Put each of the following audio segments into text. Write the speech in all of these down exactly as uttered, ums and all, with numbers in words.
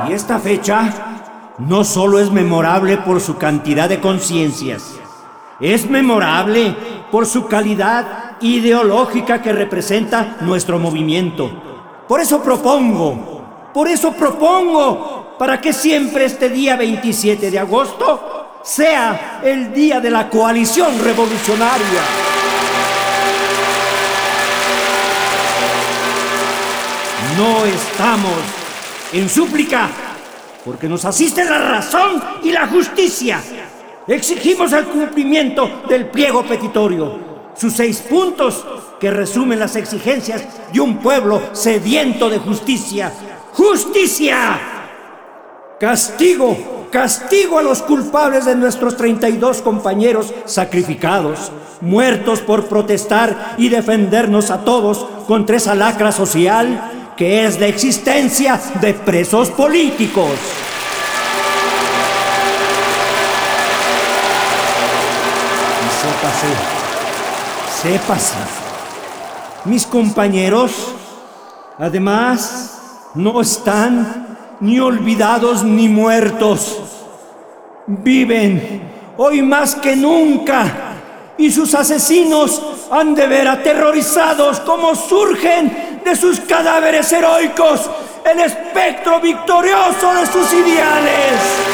Y esta fecha no solo es memorable por su cantidad de conciencias, es memorable por su calidad ideológica que representa nuestro movimiento. Por eso propongo, por eso propongo, para que siempre este día veintisiete de agosto sea el día de la coalición revolucionaria. No estamos en súplica, porque nos asiste la razón y la justicia. Exigimos el cumplimiento del pliego petitorio, sus seis puntos que resumen las exigencias de un pueblo sediento de justicia. ¡Justicia! Castigo, castigo a los culpables de nuestros treinta y dos compañeros sacrificados, muertos por protestar y defendernos a todos contra esa lacra social que es la existencia de presos políticos. Y sépase, sépase, mis compañeros, además, no están ni olvidados ni muertos. Viven hoy más que nunca, y sus asesinos han de ver aterrorizados cómo surgen de sus cadáveres heroicos el espectro victorioso de sus ideales.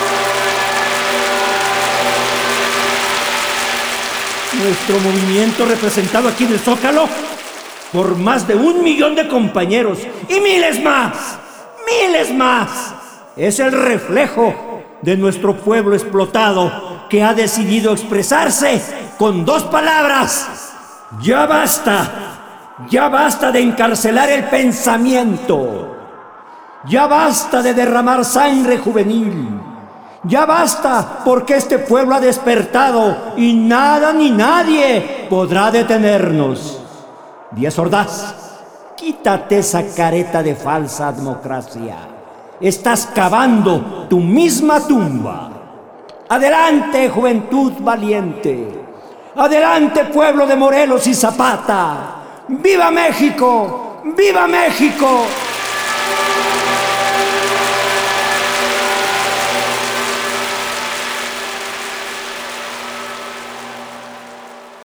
Nuestro movimiento, representado aquí en el Zócalo por más de un millón de compañeros y miles más, miles más, es el reflejo de nuestro pueblo explotado que ha decidido expresarse con dos palabras: ya basta. Ya basta de encarcelar el pensamiento. Ya basta de derramar sangre juvenil. Ya basta, porque este pueblo ha despertado y nada ni nadie podrá detenernos. Díaz Ordaz, quítate esa careta de falsa democracia. Estás cavando tu misma tumba. Adelante, juventud valiente. Adelante, pueblo de Morelos y Zapata. ¡Viva México! ¡Viva México!